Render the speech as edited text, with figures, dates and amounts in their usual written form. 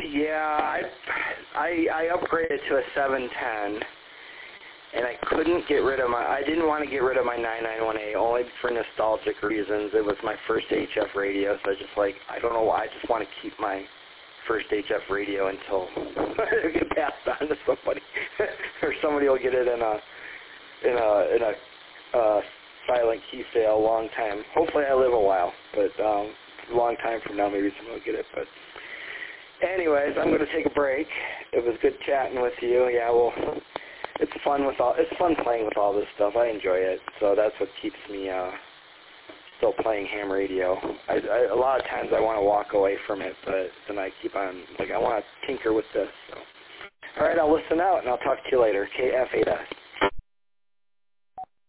Yeah, I upgraded to a 710, and I couldn't get rid of I didn't want to get rid of my 9918 only for nostalgic reasons. It was my first HF radio, so I just I don't know why, I just want to keep my first HF radio until it get passed on to somebody, or somebody will get it in a silent key sale a long time. Hopefully I live a while, but a long time from now maybe someone will get it. But anyways, I'm going to take a break. It was good chatting with you. Yeah, well, it's fun playing with all this stuff. I enjoy it, so that's what keeps me still playing ham radio. A lot of times I want to walk away from it, but then I keep on, I want to tinker with this. So. All right, I'll listen out, and I'll talk to you later. KF8S.